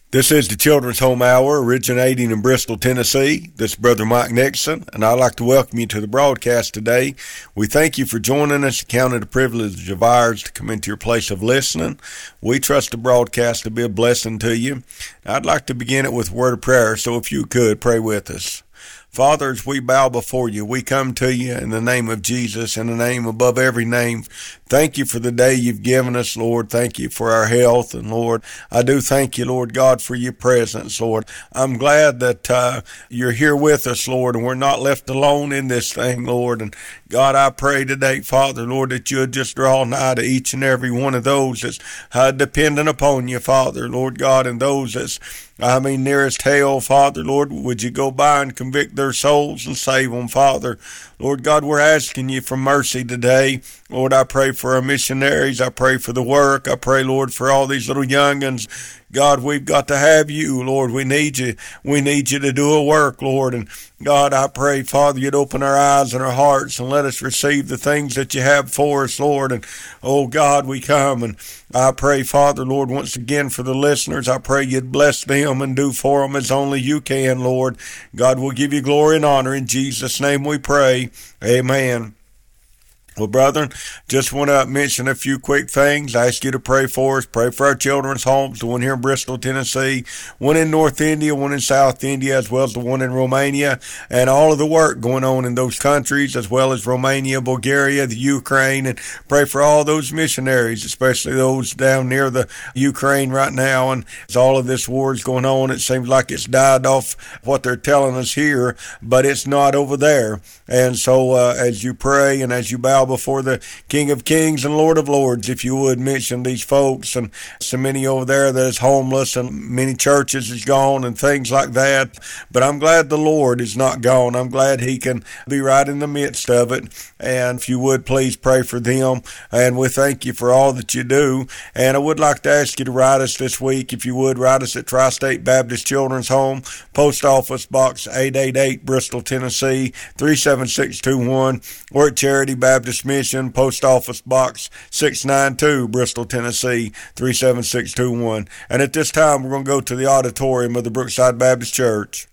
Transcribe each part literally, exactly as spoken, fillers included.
This is the Children's Home Hour, originating in Bristol, Tennessee. This is Brother Mike Nixon, and I'd like to welcome you to the broadcast today. We thank you for joining us, count it a privilege of ours to come into your place of listening. We trust the broadcast to be a blessing to you. I'd like to begin it with a word of prayer, so if you could, pray with us. Father, as we bow before you, we come to you in the name of Jesus, in the name above every name. Thank you for the day you've given us, Lord. Thank you for our health. And, Lord, I do thank you, Lord God, for your presence, Lord. I'm glad that uh, you're here with us, Lord, and we're not left alone in this thing, Lord. And, God, I pray today, Father, Lord, that you'll just draw nigh to each and every one of those that's uh, dependent upon you, Father, Lord God, and those that's I mean, nearest hell, Father, Lord, would you go by and convict their souls and save them, Father? Lord God, we're asking you for mercy today. Lord, I pray for our missionaries. I pray for the work. I pray, Lord, for all these little young'uns. God, we've got to have you, Lord. We need you. We need you to do a work, Lord. And God, I pray, Father, you'd open our eyes and our hearts and let us receive the things that you have for us, Lord. And, oh, God, we come. And I pray, Father, Lord, once again for the listeners, I pray you'd bless them and do for them as only you can, Lord. God, we'll give you glory and honor. In Jesus' name we pray. Amen. Well, brethren, just want to mention a few quick things. I ask you to pray for us. Pray for our children's homes, the one here in Bristol, Tennessee, one in North India, one in South India, as well as the one in Romania, and all of the work going on in those countries, as well as Romania, Bulgaria, the Ukraine, and pray for all those missionaries, especially those down near the Ukraine right now. And as all of this war is going on, it seems like it's died off what they're telling us here, but it's not over there. And so uh, as you pray and as you bow before the King of Kings and Lord of Lords, if you would mention these folks, and so many over there that is homeless, and many churches is gone and things like that. But I'm glad the Lord is not gone. I'm glad he can be right in the midst of it. And if you would, please pray for them. And we thank you for all that you do. And I would like to ask you to write us this week, if you would, write us at Tri-State Baptist Children's Home, Post Office Box eight eight eight, Bristol, Tennessee, three seven six two one, or at Charity Baptist Mission, Post Office Box six ninety-two, Bristol, Tennessee, three seven six two one. And at this time, we're going to go to the auditorium of the Brookside Baptist Church.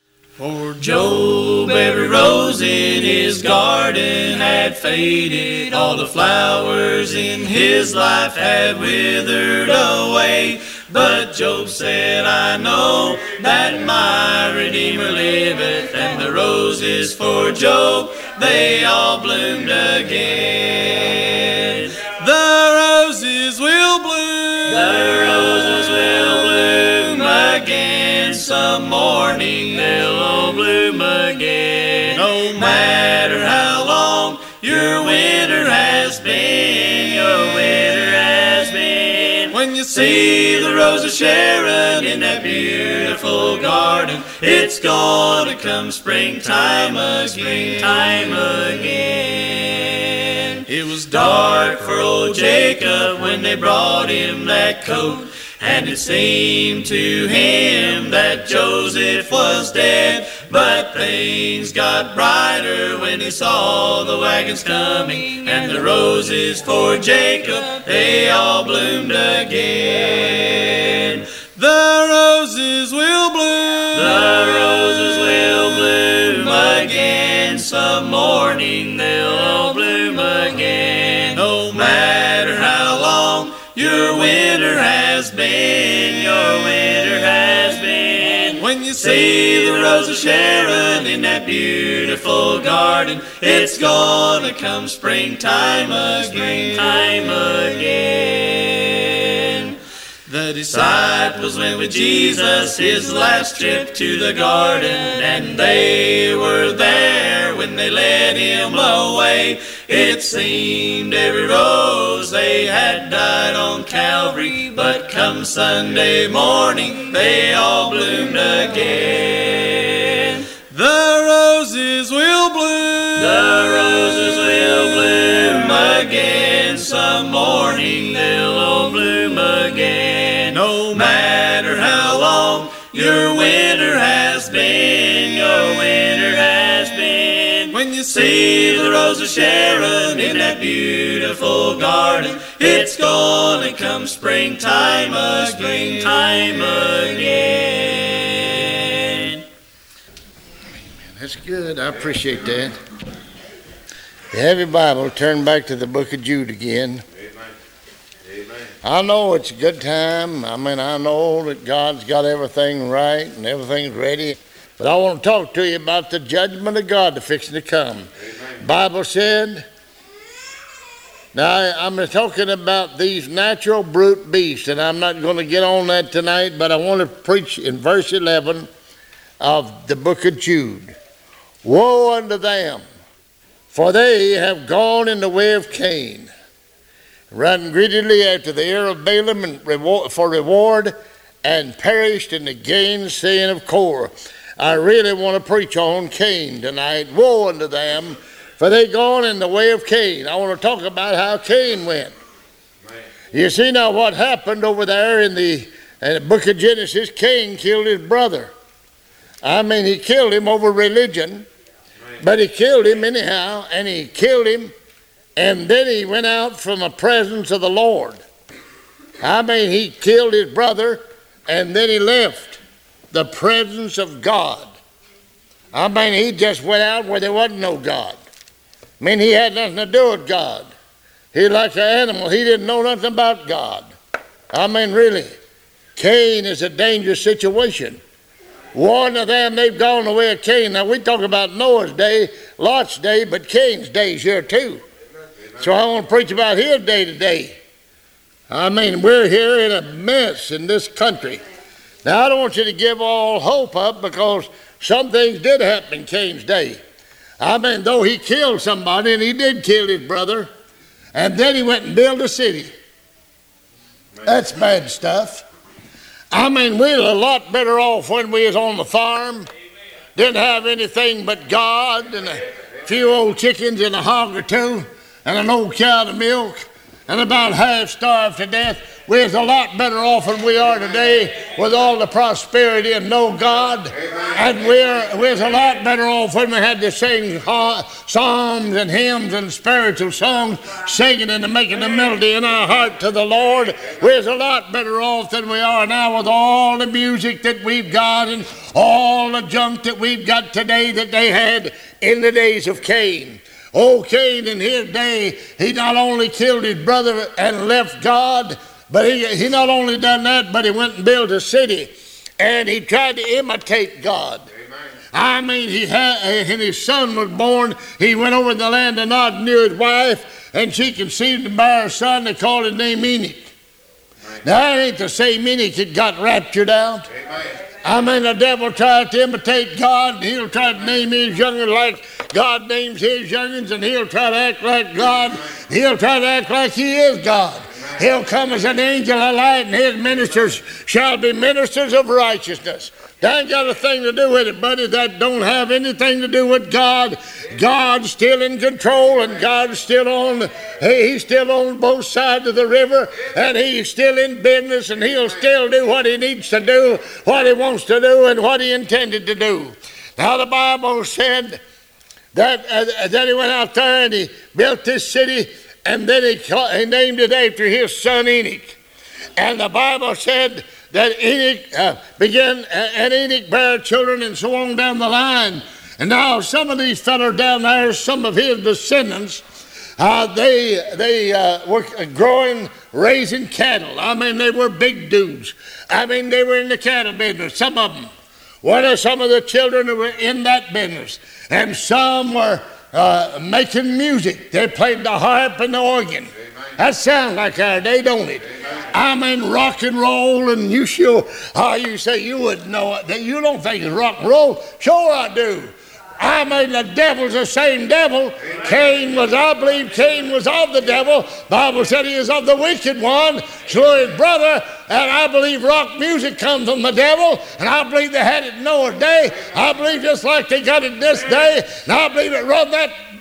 For Job, every rose in his garden had faded, all the flowers in his life had withered away. But Job said, I know that my Redeemer liveth, and the roses for Job, they all bloomed again. The roses will bloom, the roses will bloom again. Some morning they'll all bloom again. No matter how long your winter has been, your winter has been. When you see the rose of Sharon in that beautiful garden, it's gonna come springtime again, springtime again. It was dark for old Jacob when they brought him that coat, and it seemed to him that Joseph was dead. But things got brighter when he saw the wagons coming, and the roses for Jacob, they all bloomed again. The roses will bloom, the roses will bloom again. Some morning they'll all bloom again. No matter how long your winter has been, your winter has been. When you see the rose of Sharon in that beautiful garden, it's gonna come springtime again, springtime again. The disciples went with Jesus his last trip to the garden, and they were there when they led him away. It seemed every rose they had died on Calvary, but come Sunday morning they all bloomed again. The roses will bloom, the roses will bloom again. Some morning they'll all bloom again. No matter how long your winter has been, your winter has been. When you see the rose of Sharon in that beautiful garden, it's gonna come springtime again, springtime again. That's good. I appreciate that. If you have your Bible, turn back to the book of Jude again. Amen. Amen. I know it's a good time. I mean, I know that God's got everything right and everything's ready. But I want to talk to you about the judgment of God that's fixing to come. Amen. The Bible said, now I'm talking about these natural brute beasts, and I'm not going to get on that tonight, but I want to preach in verse eleven of the book of Jude. Woe unto them, for they have gone in the way of Cain, run greedily after the ear of Balaam and reward, for reward, and perished in the gainsaying of Korah. I really want to preach on Cain tonight. Woe unto them, for they gone in the way of Cain. I want to talk about how Cain went. Man. You see now what happened over there in the, in the book of Genesis. Cain killed his brother. I mean, he killed him over religion, but he killed him anyhow, and he killed him, and then he went out from the presence of the Lord. I mean, he killed his brother, and then he left the presence of God. I mean, he just went out where there wasn't no God. I mean, he had nothing to do with God. He like an animal. He didn't know nothing about God. I mean, really, Cain is a dangerous situation. One of them, they've gone the way of Cain. Now, we talk about Noah's day, Lot's day, but Cain's day's here too. So I want to preach about his day today. I mean, we're here in a mess in this country. Now, I don't want you to give all hope up, because some things did happen in Cain's day. I mean, though he killed somebody, and he did kill his brother, and then he went and built a city. That's bad stuff. I mean, we were a lot better off when we was on the farm. Didn't have anything but God and a few old chickens and a hog or two and an old cow to milk, and about half starved to death. We was a lot better off than we are today with all the prosperity and no God. And we're, we was a lot better off when we had to sing psalms and hymns and spiritual songs, singing and making the melody in our heart to the Lord. We was a lot better off than we are now with all the music that we've got and all the junk that we've got today that they had in the days of Cain. Oh, Cain in his day, he not only killed his brother and left God, but he, he not only done that, but he went and built a city, and he tried to imitate God. Amen. I mean, he had, and his son was born. He went over in the land of Nod and knew his wife, and she conceived and bare a son. They called his name Enoch. Amen. Now, that ain't the same Enoch that got raptured out. Amen. I mean, the devil tried to imitate God, and he'll try to name his young'un like God names his young'uns, and he'll try to act like God. He'll try to act like he is God. He'll come as an angel of light, and his ministers shall be ministers of righteousness. That ain't got a thing to do with it, buddy. That don't have anything to do with God. God's still in control, and God's still on, he's still on both sides of the river, and he's still in business, and he'll still do what he needs to do, what he wants to do, and what he intended to do. Now, the Bible said that, uh, that he went out there and he built this city, and then he, he named it after his son Enoch. And the Bible said that Enoch uh, began, uh, and Enoch bare children, and so on down the line. And now some of these fellows down there, some of his descendants, uh, they they uh, were growing, raising cattle. I mean, they were big dudes. I mean, they were in the cattle business, some of them. What are some of the children who were in that business? And some were Uh, making music. They played the harp and the organ. Amen. That sounds like our day, don't it? Amen. I mean, rock and roll, and you sure, oh, you say you wouldn't know it. You don't think it's rock and roll? Sure I do. I mean, the devil's the same devil. Amen. Cain was, I believe Cain was of the devil. Bible said he is of the wicked one, slew his brother, and I believe rock music comes from the devil, and I believe they had it in Noah's day. I believe just like they got it this day, and I believe it run that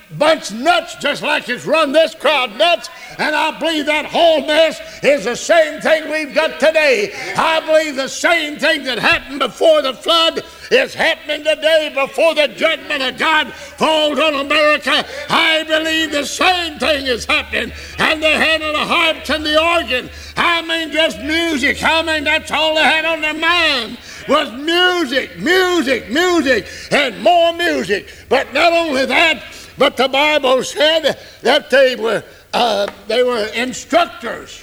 bunch nuts just like it's run this crowd nuts, and I believe that whole mess is the same thing we've got today. I believe the same thing that happened before the flood is happening today before the judgment of God falls on America. I believe the same thing is happening, and they had the harps and the organ. I mean, just music. I mean, that's all they had on their mind was music, music, music, and more music. But not only that, but the Bible said that they were uh, they were instructors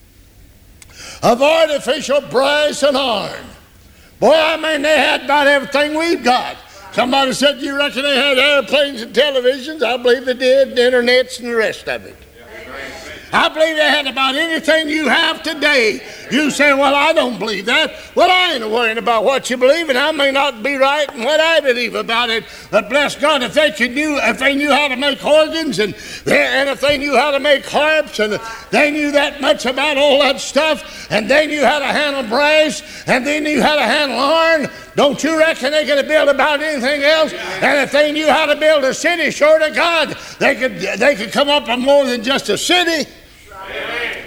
of artificial brass and iron. Boy, I mean, they had about everything we've got. Somebody said, you reckon they had airplanes and televisions? I believe they did, and internets and the rest of it. I believe they had about anything you have today. You say, well, I don't believe that. Well, I ain't worrying about what you believe, and I may not be right in what I believe about it. But bless God, if they could knew, if they knew how to make organs, and, and if they knew how to make harps, and they knew that much about all that stuff, and they knew how to handle brass, and they knew how to handle iron, don't you reckon they could build about anything else? And if they knew how to build a city, sure to God, they could they could come up with more than just a city. Amen.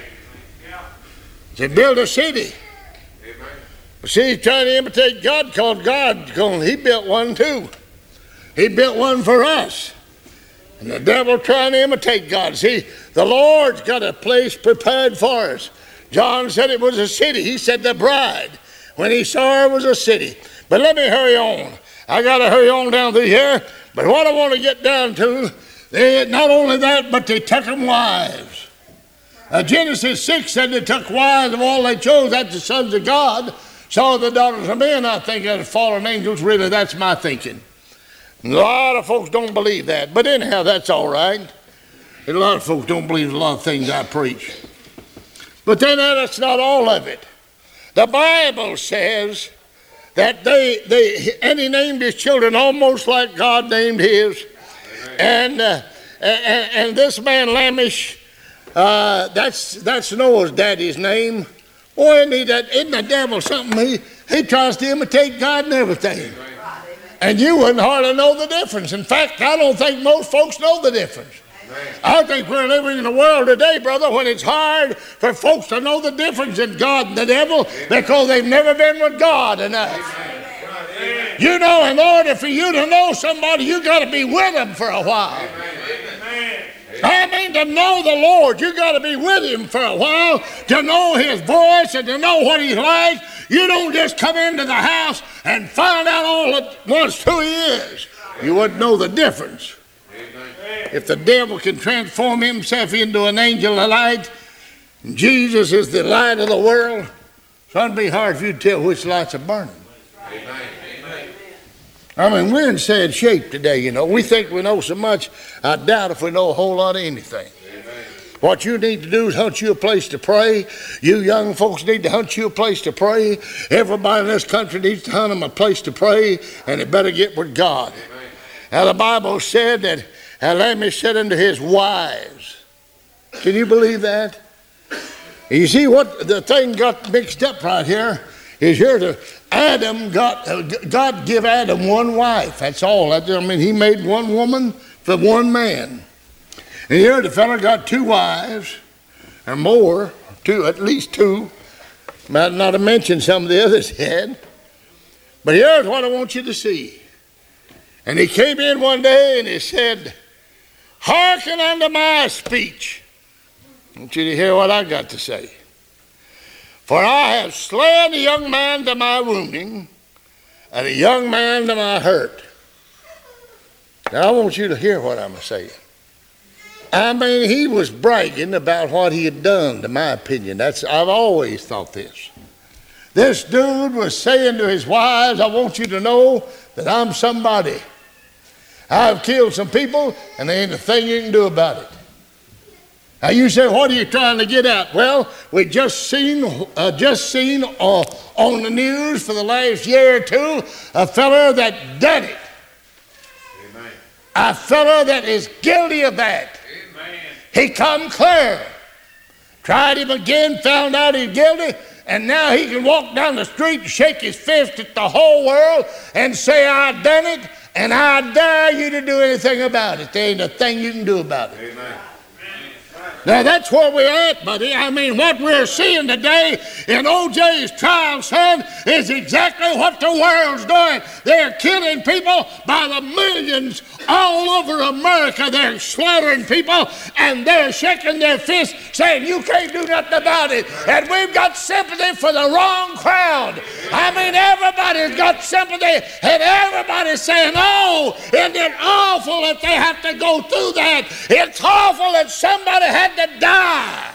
To build a city. Amen. See, he's trying to imitate God, called God. He built one too. He built one for us. And the devil trying to imitate God. See, the Lord's got a place prepared for us. John said it was a city. He said the bride, when he saw her, was a city. But let me hurry on. I got to hurry on down through here. But what I want to get down to, they, not only that, but they took them wives. Uh, Genesis six said they took wives of all they chose. That's the sons of God. Saw the daughters of men. I think as fallen angels. Really, that's my thinking. A lot of folks don't believe that. But anyhow, that's all right. And a lot of folks don't believe a lot of things I preach. But then that's not all of it. The Bible says that they, they and he named his children almost like God named his. And, uh, and, and this man Lamech, Uh, that's that's Noah's daddy's name. Boy, isn't, he that, isn't the devil something? He, he tries to imitate God and everything. And you wouldn't hardly know the difference. In fact, I don't think most folks know the difference. I think we're living in a world today, brother, when it's hard for folks to know the difference in God and the devil because they've never been with God enough. You know, in order for you to know somebody, you got to be with them for a while. I mean, to know the Lord, you got to be with him for a while, to know his voice and to know what he's like. You don't just come into the house and find out all at once who he is. You wouldn't know the difference. If the devil can transform himself into an angel of light, and Jesus is the light of the world, so it'd be hard for you to tell which lights are burning. I mean, we're in sad shape today, you know. We think we know so much. I doubt if we know a whole lot of anything. Amen. What you need to do is hunt you a place to pray. You young folks need to hunt you a place to pray. Everybody in this country needs to hunt them a place to pray, and they better get with God. Amen. Now, the Bible said that Lamech said unto his wives. Can you believe that? You see what the thing got mixed up right here is here to Adam got, uh, God give Adam one wife. That's all. That, I mean, he made one woman for one man. And here the fellow got two wives, or more, two, at least two. Might not have mentioned some of the others he had. But here's what I want you to see. And he came in one day and he said, hearken unto my speech. I want you to hear what I got to say. For I have slain a young man to my wounding, and a young man to my hurt. Now I want you to hear what I'm saying. I mean, he was bragging about what he had done, to my opinion. That's I've always thought this. This dude was saying to his wives, I want you to know that I'm somebody. I've killed some people, and there ain't a thing you can do about it. Now you say, what are you trying to get at? Well, we just seen, uh, just seen uh, on the news for the last year or two a fellow that done it. Amen. A fellow that is guilty of that. Amen. He come clear. Tried him again, found out he's guilty, and now he can walk down the street and shake his fist at the whole world and say, I done it, And I dare you to do anything about it. There ain't a thing you can do about it. Amen. Now that's where we're at, buddy. I mean, what we're seeing today in O J's trial, son, is exactly what the world's doing. They're killing people by the millions all over America. They're slaughtering people, and they're shaking their fists saying, you can't do nothing about it. And we've got sympathy for the wrong crowd. I mean, everybody's got sympathy, and everybody's saying, oh, isn't it awful that they have to go through that? It's awful that somebody had to die.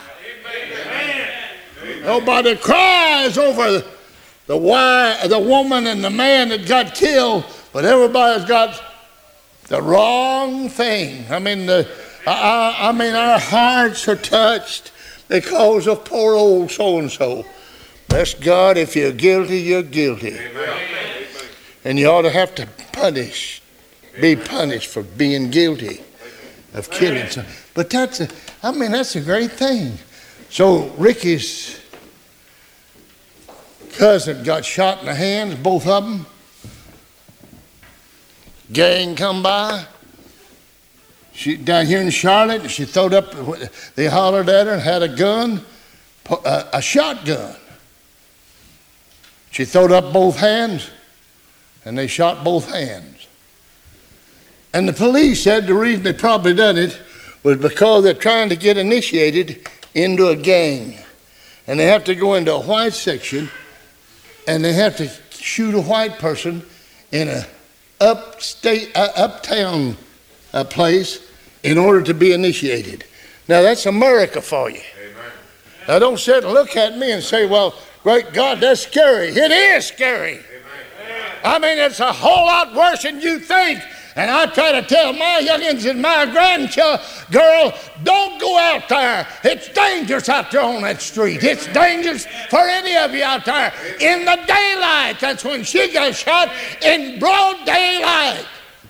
Amen. Nobody cries over the wife, the woman and the man that got killed, but everybody's got the wrong thing. I mean, the, I, I mean, our hearts are touched because of poor old so-and-so. Bless God, if you're guilty, you're guilty. Amen. And you ought to have to punish, be punished for being guilty of killing someone. But that's, a, I mean, that's a great thing. So Ricky's cousin got shot in the hands, both of them. Gang come by. She down here in Charlotte. She throwed up. They hollered at her and had a gun, a, a shotgun. She throwed up both hands, and they shot both hands. And the police said the reason they probably done it was because they're trying to get initiated into a gang. And they have to go into a white section, and they have to shoot a white person in a upstate, uh, uptown uh, place in order to be initiated. Now that's America for you. Amen. Now don't sit and look at me and say, well, great God, that's scary. It is scary. Amen. I mean, it's a whole lot worse than you think. And I try to tell my youngins and my grandchild, girl, don't go out there. It's dangerous out there on that street. It's dangerous for any of you out there. In the daylight, that's when she got shot, in broad daylight.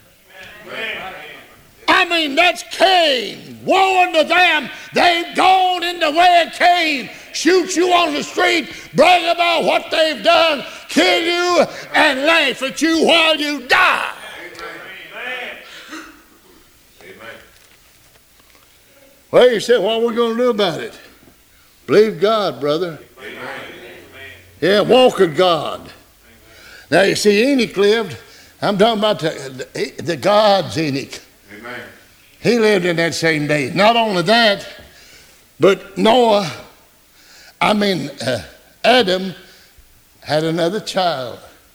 I mean, that's Cain. Woe unto them. They've gone in the way of Cain. Shoot you on the street, brag about what they've done, kill you, and laugh at you while you die. Well, you said, what are we going to do about it? Believe God, brother. Amen. Yeah, walk with God. Now, you see, Enoch lived, I'm talking about the, the, the God's Enoch. Amen. He lived in that same day. Not only that, but Noah, I mean, uh, Adam had another child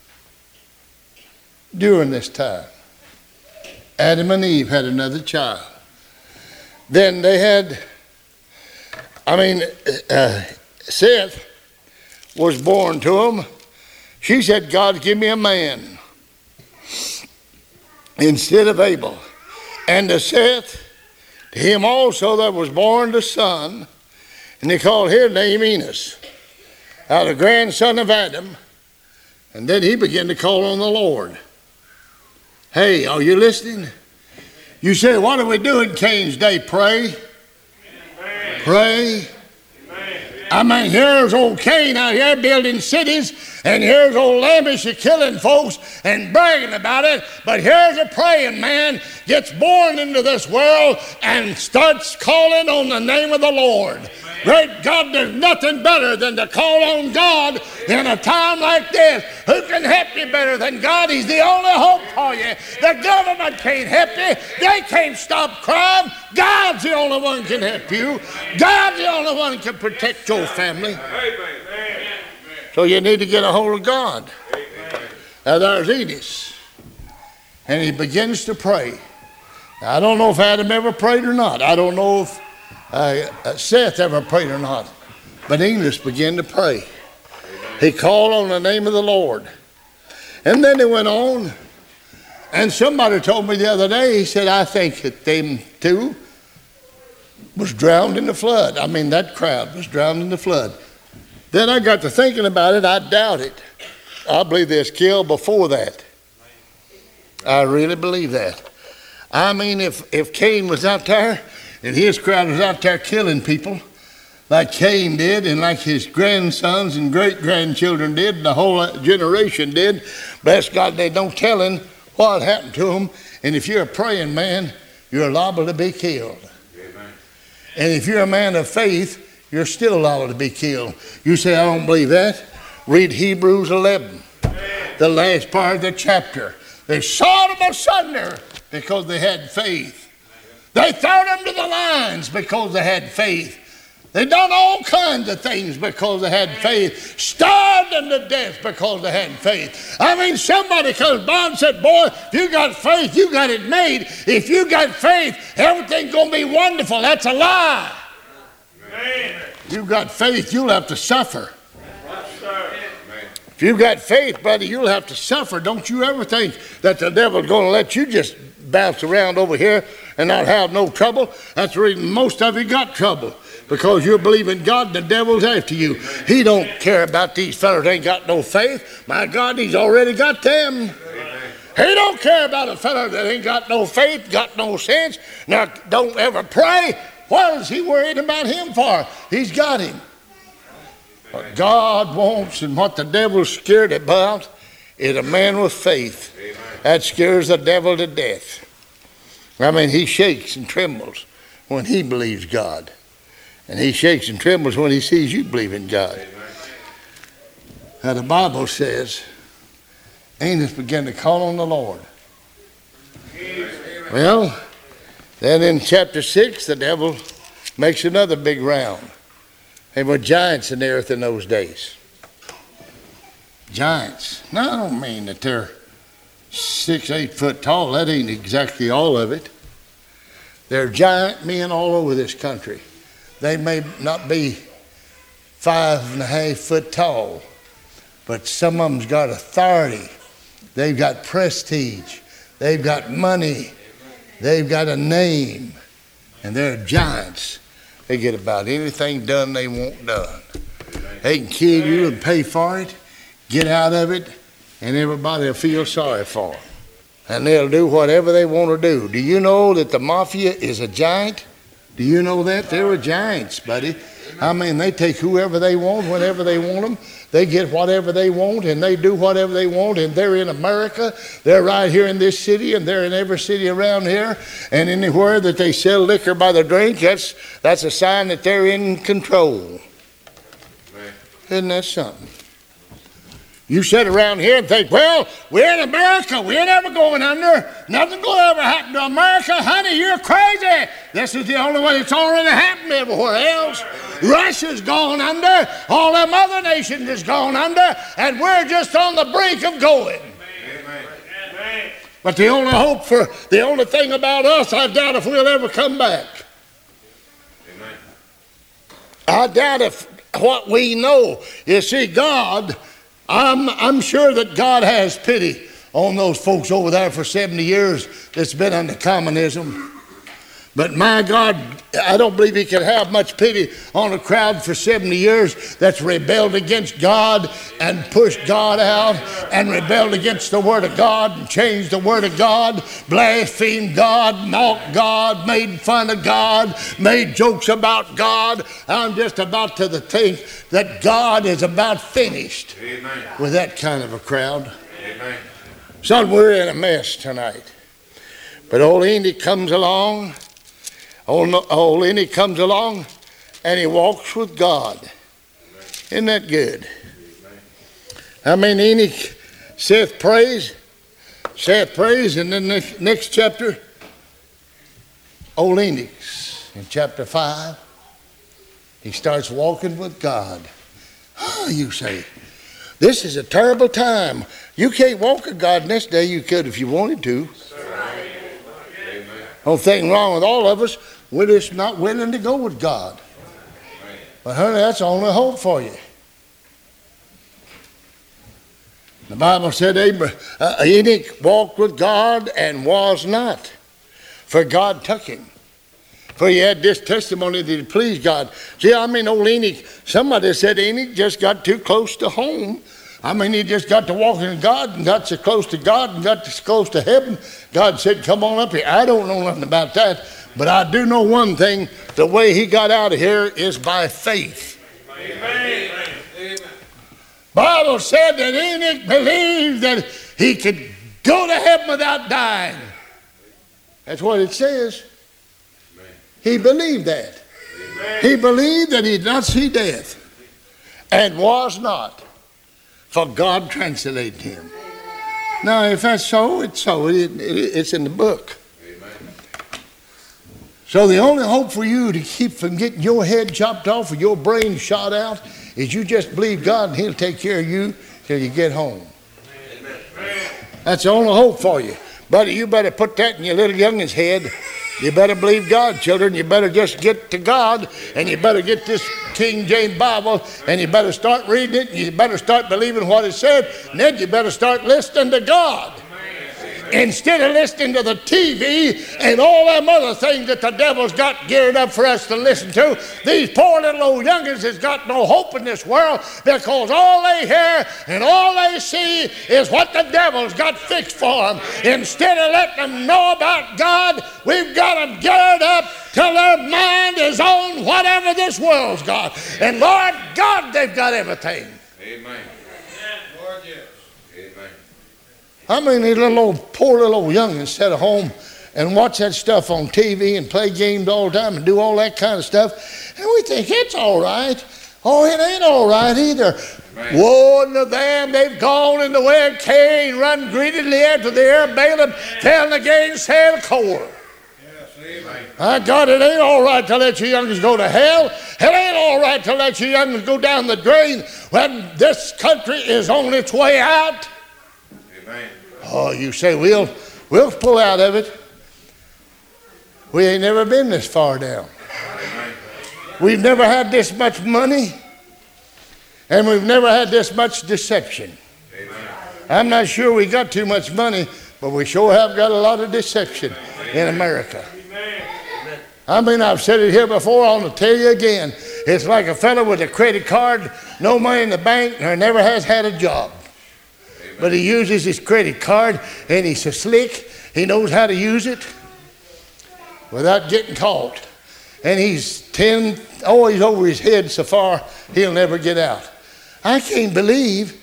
during this time. Adam and Eve had another child. Then they had, I mean, uh, Seth was born to them. She said, God, give me a man instead of Abel. And to Seth, to him also there was born the son, and they called his name Enos, out of grandson of Adam. And then he began to call on the Lord. Hey, are you listening? You say, what do we do in Cain's day? Pray. Amen. Pray. Amen. I mean, here's old Cain out here building cities, and here's old Lambish killing folks and bragging about it. But here's a praying man gets born into this world and starts calling on the name of the Lord. Amen. Great God, there's nothing better than to call on God in a time like this. Who can help you better than God? He's the only hope for you. The government can't help you. They can't stop crime. God's the only one can help you. God's the only one can protect your family. So you need to get a hold of God. Now there's Enos. And he begins to pray. Now, I don't know if Adam ever prayed or not. I don't know if uh, uh, Seth ever prayed or not. But Enos began to pray. He called on the name of the Lord. And then he went on. And somebody told me the other day, he said, I think that them two was drowned in the flood. I mean, that crowd was drowned in the flood. Then I got to thinking about it. I doubt it. I believe they was killed before that. I really believe that. I mean, if, if Cain was out there and his crowd was out there killing people like Cain did and like his grandsons and great-grandchildren did and the whole generation did, bless God, they don't telling what happened to them. And if you're a praying man, you're liable to be killed. Amen. And if you're a man of faith, you're still liable to be killed. You say, I don't believe that. Read Hebrews eleven, Amen. The last part of the chapter. They sawed them asunder because they had faith. They threw them to the lions because they had faith. They done all kinds of things because they had faith. Starved them to death because they had faith. I mean, somebody comes by and said, boy, if you got faith, you got it made. If you got faith, everything's going to be wonderful. That's a lie. Amen. If you got faith, you'll have to suffer. If you got faith, brother, you'll have to suffer. Don't you ever think that the devil's going to let you just bounce around over here and not have no trouble. That's the reason most of you got trouble. Because you're believing God and the devil's after you. He don't care about these fellas ain't got no faith. My God, he's already got them. He don't care about a fella that ain't got no faith, got no sense. Now, don't ever pray. What is he worried about him for? He's got him. What God wants and what the devil's scared about is a man with faith. That scares the devil to death. I mean, he shakes and trembles when he believes God. And he shakes and trembles when he sees you believe in God. Now the Bible says, Amos began to call on the Lord. Well, then in chapter six, the devil makes another big round. There were giants in the earth in those days. Giants. Now, I don't mean that they're six, eight foot tall. That ain't exactly all of it. There are giant men all over this country. They may not be five and a half foot tall, but some of them's got authority. They've got prestige. They've got money. They've got a name. And they're giants. They get about anything done they want done. They can kill you and pay for it, get out of it, and everybody will feel sorry for them. And they'll do whatever they want to do. Do you know that the mafia is a giant? Do you know that? They were giants, buddy. I mean, they take whoever they want, whenever they want them. They get whatever they want, and they do whatever they want, and they're in America. They're right here in this city, and they're in every city around here. And anywhere that they sell liquor by the drink, that's, that's a sign that they're in control. Isn't that something? You sit around here and think, well, we're in America. We're never going under. Nothing's going to ever happen to America. Honey, you're crazy. This is the only way it's already happened everywhere else. Russia's gone under. All them other nations has gone under. And we're just on the brink of going. Amen. But the only hope for, the only thing about us, I doubt if we'll ever come back. Amen. I doubt if what we know. You see, God... I'm, I'm sure that God has pity on those folks over there for seventy years that's been under communism. But my God, I don't believe he can have much pity on a crowd for seventy years that's rebelled against God and pushed God out and rebelled against the Word of God and changed the Word of God, blasphemed God, mocked God, made fun of God, made jokes about God. I'm just about to think that God is about finished Amen. With that kind of a crowd. Amen. Son, we're in a mess tonight. But old Indy comes along. Old, old Lenny comes along and he walks with God. Amen. Isn't that good? Amen. I mean, Enoch saith praise, saith praise, and then the next chapter, old Enoch, in chapter five, he starts walking with God. Oh, you say, this is a terrible time. You can't walk with God in this day. You could if you wanted to. No thing wrong with all of us. We're just not willing to go with God. But honey, that's the only hope for you. The Bible said Abraham, uh, Enoch walked with God and was not, for God took him. For he had this testimony that he pleased God. See, I mean, old Enoch, somebody said Enoch just got too close to home. I mean, he just got to walking with God and got so close to God and got so close to heaven. God said, come on up here. I don't know nothing about that, but I do know one thing. The way he got out of here is by faith. Amen. Bible said that Enoch believed that he could go to heaven without dying. That's what it says. He believed that. He believed that he did not see death and was not, for God translated him. Now, if that's so, it's so. It, it, it's in the book. So the only hope for you to keep from getting your head chopped off or your brain shot out is you just believe God and he'll take care of you till you get home. That's the only hope for you. Buddy, you better put that in your little youngin's head. You better believe God, children. You better just get to God, and you better get this King James Bible, and you better start reading it, and you better start believing what it said, and then you better start listening to God. Instead of listening to the T V and all them other things that the devil's got geared up for us to listen to, these poor little old youngins has got no hope in this world, because all they hear and all they see is what the devil's got fixed for them. Instead of letting them know about God, we've got them geared up till their mind is on whatever this world's got. And Lord God, they've got everything. Amen. Lord, yes. Amen. I mean, these little old, poor little old youngins sit at home and watch that stuff on T V and play games all the time and do all that kind of stuff. And we think it's all right. Oh, it ain't all right either. Right. Woe unto them, they've gone in the way of Cain, run greedily after the heir of Balaam, telling the gainsaying Korah. My God, it ain't all right to let you youngins go to hell. It ain't all right to let you youngins go down the drain when this country is on its way out. Amen. Oh, you say, we'll, we'll pull out of it. We ain't never been this far down. Amen. We've never had this much money, and we've never had this much deception. Amen. I'm not sure we got too much money, but we sure have got a lot of deception in America. I mean, I've said it here before, I'm going to tell you again. It's like a fellow with a credit card, no money in the bank, and never has had a job. Amen. But he uses his credit card, and he's so slick, he knows how to use it without getting caught. And he's ten, always over his head so far, he'll never get out. I can't believe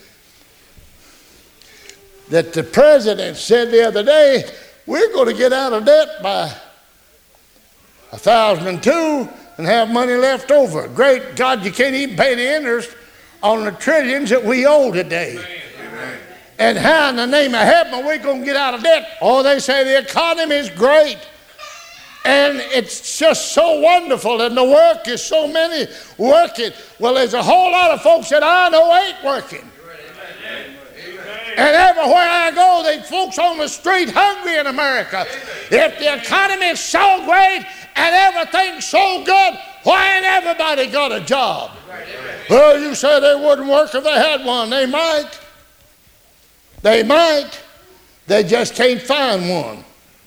that the president said the other day, we're going to get out of debt by a thousand and two and have money left over. Great God, you can't even pay the interest on the trillions that we owe today. Amen. And how in the name of heaven are we going to get out of debt? Oh, they say the economy is great. And it's just so wonderful, and the work is so many working. Well, there's a whole lot of folks that I know ain't working. And everywhere I go, there's folks on the street hungry in America. If the economy is so great and everything's so good, why ain't everybody got a job? Well, you say they wouldn't work if they had one. They might. They might. They just can't find one.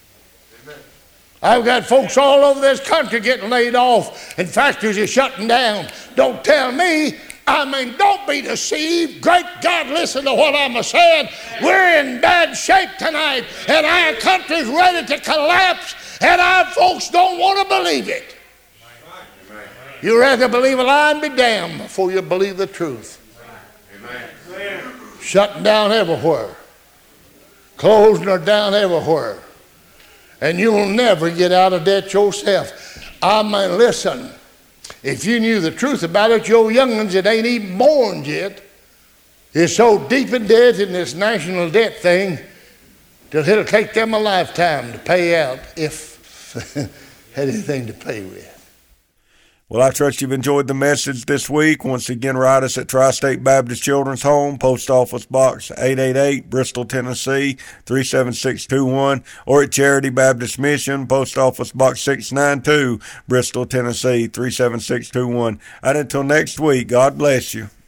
I've got folks all over this country getting laid off and factories are shutting down. Don't tell me. I mean, don't be deceived. Great God, listen to what I'm saying. We're in bad shape tonight, and our country's ready to collapse, and our folks don't want to believe it. You'd rather believe a lie and be damned before you believe the truth. Amen. Shutting down everywhere. Closing her down everywhere. And you'll never get out of debt yourself. I mean, listen. If you knew the truth about it, your young'uns that ain't even born yet is so deep in debt in this national debt thing that it'll take them a lifetime to pay out if had anything to pay with. Well, I trust you've enjoyed the message this week. Once again, write us at Tri-State Baptist Children's Home, Post Office Box eight eight eight, Bristol, Tennessee, three seven six two one, or at Charity Baptist Mission, Post Office Box six ninety-two, Bristol, Tennessee, three seven six two one. And until next week, God bless you.